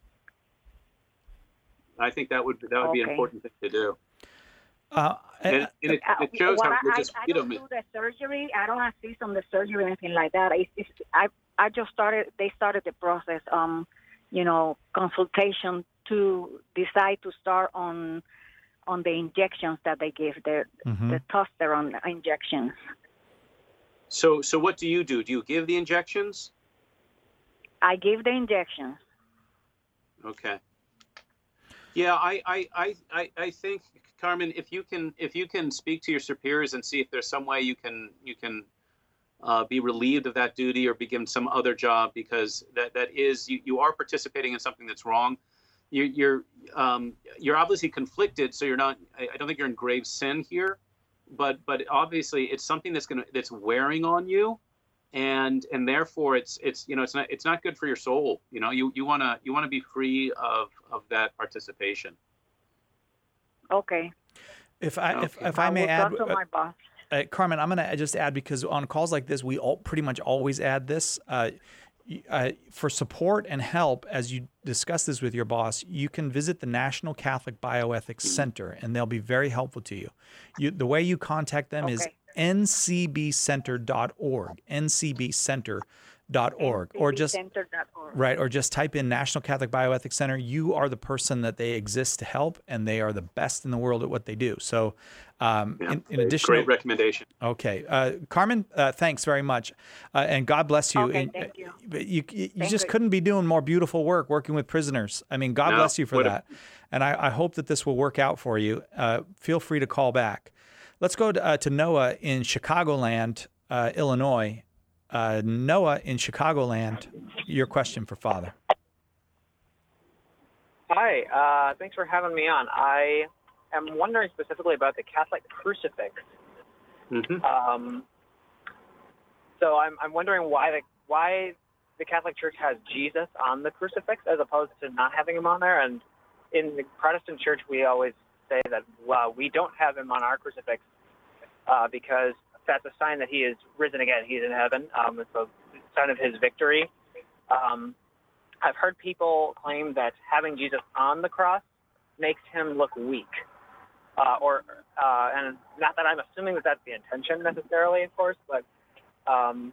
I think that would that would Okay. be an important thing to do. Uh, and, and it, it shows Well, how I, religious I, I freedom don't is. do the surgery. I don't assist on the surgery or anything like that. It's, it's, I I just started. They started the process. Um, you know, consultation to decide to start on on the injections that they give, the Mhm. the testosterone injections. So so what do you do? Do you give the injections? I give the injections. Okay. Yeah, I, I, I, I, I think, Carmen, if you can if you can speak to your superiors and see if there's some way you can you can uh, be relieved of that duty or be given some other job, because that, that is you, you are participating in something that's wrong. You, you're um, you're obviously conflicted, so you're not. I, I don't think you're in grave sin here, but but obviously it's something that's gonna that's wearing on you. And and therefore it's it's you know it's not it's not good for your soul. You know you you want to you want to be free of of that participation. Okay. If I if, Okay. if I may will add, talk to uh, my boss. uh, Carmen, I'm going to just add, because on calls like this, we all pretty much always add this. Uh, y- uh, for support and help as you discuss this with your boss, you can visit the National Catholic Bioethics Center, and they'll be very helpful to you. You the way you contact them is n c b center dot org, n c b center dot org, or just Center dot org. right, or just type in National Catholic Bioethics Center. You are the person that they exist to help, and they are the best in the world at what they do. So, um, Yeah, in, in addition, great recommendation. okay, uh, Carmen, uh, thanks very much, uh, and God bless you. Okay, And, thank you. But you, you, you Thank just you. couldn't be doing more beautiful work working with prisoners. I mean, God No, bless you for what a- that. And I, I hope that this will work out for you. Uh, feel free to call back. Let's go to, uh, to Noah in Chicagoland, uh, Illinois. Uh, Noah in Chicagoland, your question for Father. Hi, uh, thanks for having me on. I am wondering specifically about the Catholic crucifix. Mm-hmm. Um, so I'm, I'm wondering why the why the Catholic Church has Jesus on the crucifix as opposed to not having him on there. And in the Protestant Church, we always say that well, we don't have him on our crucifix uh, because that's a sign that he is risen again. He's in heaven. Um, it's a sign of his victory. Um, I've heard people claim that having Jesus on the cross makes him look weak. Uh, or, uh, and not that I'm assuming that that's the intention necessarily, of course, but, um,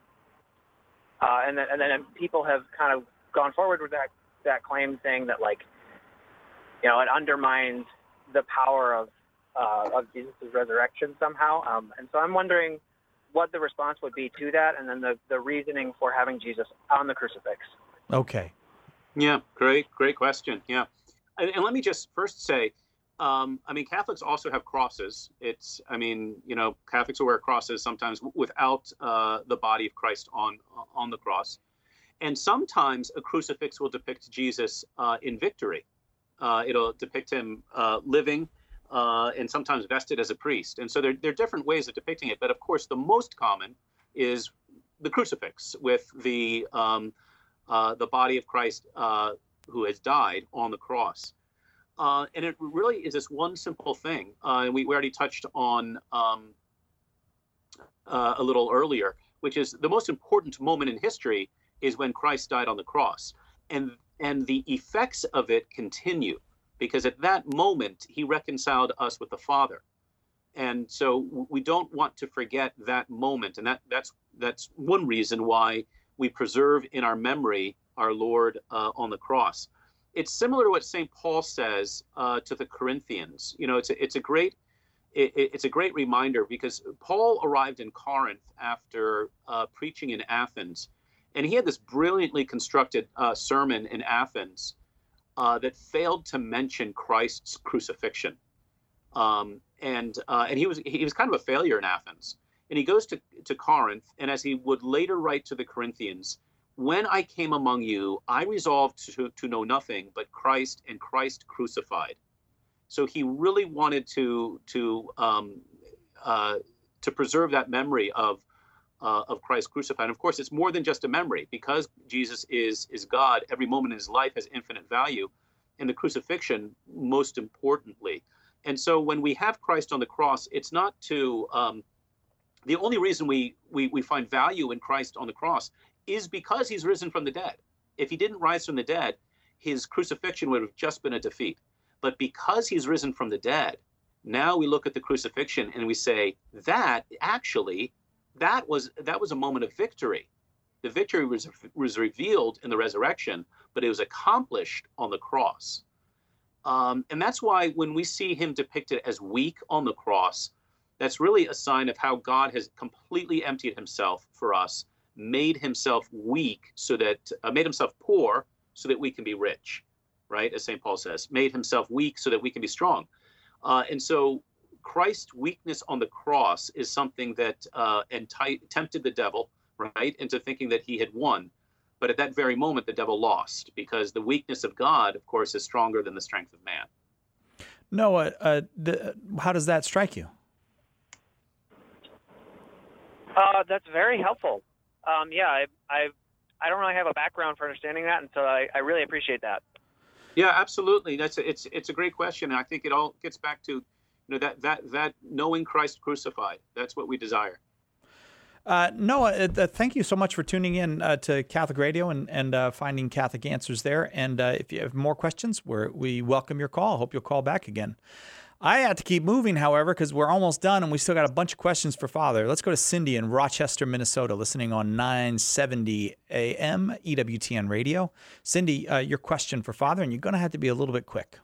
uh, and then, and then people have kind of gone forward with that, that claim, saying that, like, you know, it undermines the power of, uh, of Jesus' resurrection somehow. Um, and so I'm wondering what the response would be to that, and then the, the reasoning for having Jesus on the crucifix. Okay. Yeah, great, great question. Yeah, and, and let me just first say, um, I mean, Catholics also have crosses. It's, I mean, you know, Catholics will wear crosses sometimes without uh, the body of Christ on on the cross, and sometimes a crucifix will depict Jesus uh, in victory. Uh, it'll depict him uh, living, uh, and sometimes vested as a priest. And so there, there are different ways of depicting it. But of course, the most common is the crucifix with the um, uh, the body of Christ uh, who has died on the cross. Uh, and it really is this one simple thing. Uh, and we, we already touched on um, uh, a little earlier, which is the most important moment in history is when Christ died on the cross. And and the effects of it continue, because at that moment, he reconciled us with the Father. And so we don't want to forget that moment. And that that's that's one reason why we preserve in our memory our Lord uh, on the cross. It's similar to what Saint Paul says uh, to the Corinthians. You know, it's a, it's a great it, it's a great reminder, because Paul arrived in Corinth after uh, preaching in Athens, and he had this brilliantly constructed uh, sermon in Athens uh, that failed to mention Christ's crucifixion. Um, and uh, and he was he was kind of a failure in Athens. And he goes to, to Corinth, and as he would later write to the Corinthians, when I came among you, I resolved to, to know nothing but Christ and Christ crucified. So he really wanted to to um, uh, to preserve that memory of uh, of Christ crucified. And of course, it's more than just a memory, because Jesus is is God. Every moment in his life has infinite value, and the crucifixion, most importantly. And so when we have Christ on the cross, it's not to, um, the only reason we, we, we find value in Christ on the cross is because he's risen from the dead. If he didn't rise from the dead, his crucifixion would have just been a defeat. But because he's risen from the dead, now we look at the crucifixion and we say, that actually, that was that was a moment of victory. The victory was, was revealed in the resurrection, but it was accomplished on the cross. Um, and that's why when we see him depicted as weak on the cross, that's really a sign of how God has completely emptied himself for us, made himself weak so that, uh, made himself poor so that we can be rich, right? As Saint Paul says, made himself weak so that we can be strong. Uh, and so Christ's weakness on the cross is something that uh, enti- tempted the devil, right, into thinking that he had won. But at that very moment, the devil lost, because the weakness of God, of course, is stronger than the strength of man. Noah, uh, the, how does that strike you? Uh, that's very helpful. Um, yeah, I, I I don't really have a background for understanding that, and so I, I really appreciate that. Yeah, absolutely. That's a, it's it's a great question, and I think it all gets back to, you know, that that that knowing Christ crucified. That's what we desire. Uh, Noah, uh, thank you so much for tuning in uh, to Catholic Radio and, and uh, finding Catholic Answers there. And uh, if you have more questions, we're, we welcome your call. Hope you'll call back again. I have to keep moving, however, because we're almost done and we still got a bunch of questions for Father. Let's go to Cindy in Rochester, Minnesota, listening on nine seventy A M E W T N Radio. Cindy, uh, your question for Father, and you're going to have to be a little bit quick.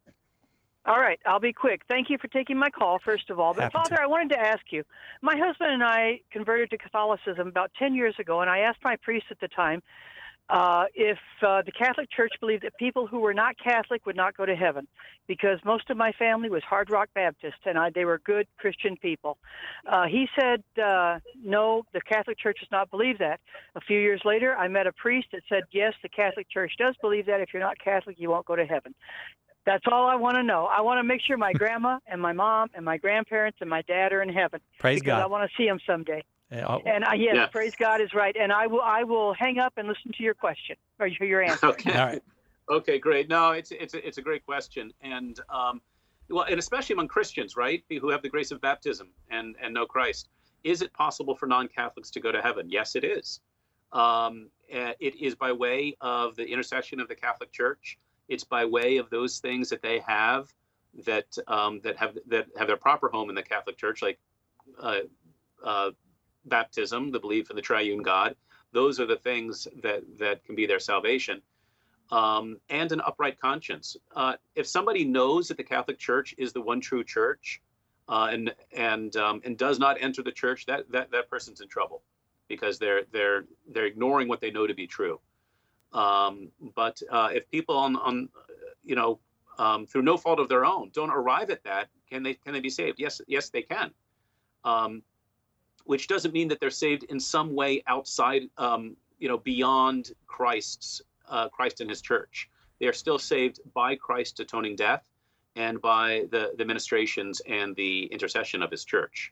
All right, I'll be quick. Thank you for taking my call, first of all. But, Happy Father, to. I wanted to ask you, my husband and I converted to Catholicism about ten years ago, and I asked my priest at the time uh, if uh, the Catholic Church believed that people who were not Catholic would not go to heaven, because most of my family was Hard Rock Baptist, and I, they were good Christian people. Uh, he said, uh, no, the Catholic Church does not believe that. A few years later, I met a priest that said, yes, the Catholic Church does believe that. If you're not Catholic, you won't go to heaven. That's all I want to know. I want to make sure my grandma and my mom and my grandparents and my dad are in heaven. Praise because God. I want to see them someday. Yeah, I'll- And uh, yes, Yeah. praise God is right. And I will, I will hang up and listen to your question or your answer. Okay. All right. Okay, great. No, it's it's a, it's a great question, and um, well, and especially among Christians, right, who have the grace of baptism and and know Christ. Is it possible for non-Catholics to go to heaven? Yes, it is. Um, uh, it is by way of the intercession of the Catholic Church. It's by way of those things that they have that um, that have that have their proper home in the Catholic Church, like uh, uh, baptism, the belief in the triune God. Those are the things that that can be their salvation, um, and an upright conscience. Uh, if somebody knows that the Catholic Church is the one true church, uh, and and um, and does not enter the church, that that that person's in trouble, because they're they're they're ignoring what they know to be true. Um, but uh, if people on, on you know, um, through no fault of their own, don't arrive at that, can they can they be saved? Yes, yes, they can. Um, which doesn't mean that they're saved in some way outside, um, you know, beyond Christ's uh, Christ and His Church. They are still saved by Christ's atoning death and by the the ministrations and the intercession of His Church.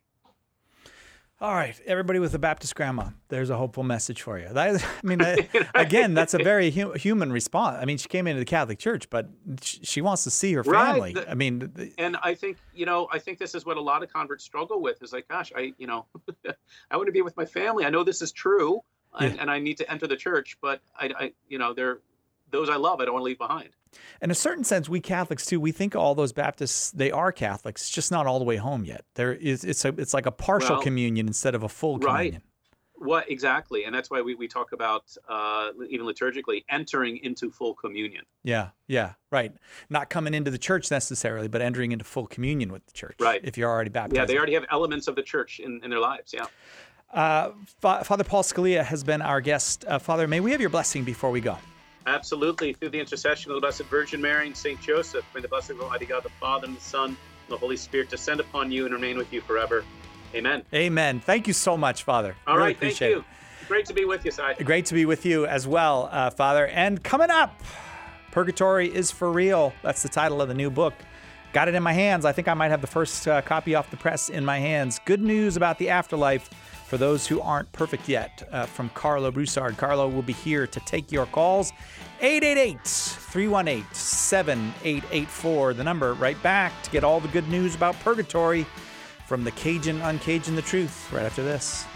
All right, everybody with a Baptist grandma, there's a hopeful message for you. That, I mean, that, again, that's a very hu- human response. I mean, she came into the Catholic Church, but sh- she wants to see her family. Right. I mean, the, And I think, you know, I think this is what a lot of converts struggle with, is like, gosh, I, you know, I want to be with my family. I know this is true, and, Yeah. and I need to enter the church, but I, I you know, they're those I love, I don't want to leave behind. in a certain sense, we Catholics too, we think all those Baptists, they are Catholics. It's just not all the way home yet. There is, it's a, it's like a partial Well, communion instead of a full right. communion. What exactly? And that's why we, we talk about, uh, even liturgically, entering into full communion. Yeah, yeah, right. Not coming into the church necessarily, but entering into full communion with the church. Right. If you're already baptized. Yeah, they already have elements of the church in, in their lives. Yeah. Uh, Fa- Father Paul Scalia has been our guest. Uh, Father, may we have your blessing before we go? Absolutely. Through the intercession of the Blessed Virgin Mary and Saint Joseph, may the blessing of Almighty God, the Father, and the Son, and the Holy Spirit descend upon you and remain with you forever. Amen. Amen. Thank you so much, Father. All really right. Thank appreciate you. Great to be with you, Si. it. Great to be with you as well, uh, Father. And coming up, Purgatory is for Real. That's the title of the new book Got it in my hands. I think I might have the first uh, copy off the press in my hands. Good news about the afterlife for those who aren't perfect yet, uh, from Carlo Broussard. Carlo will be here to take your calls. eight eight eight, three one eight, seven eight eight four, the number. Right back to get all the good news about purgatory from the Cajun Uncaging the Truth right after this.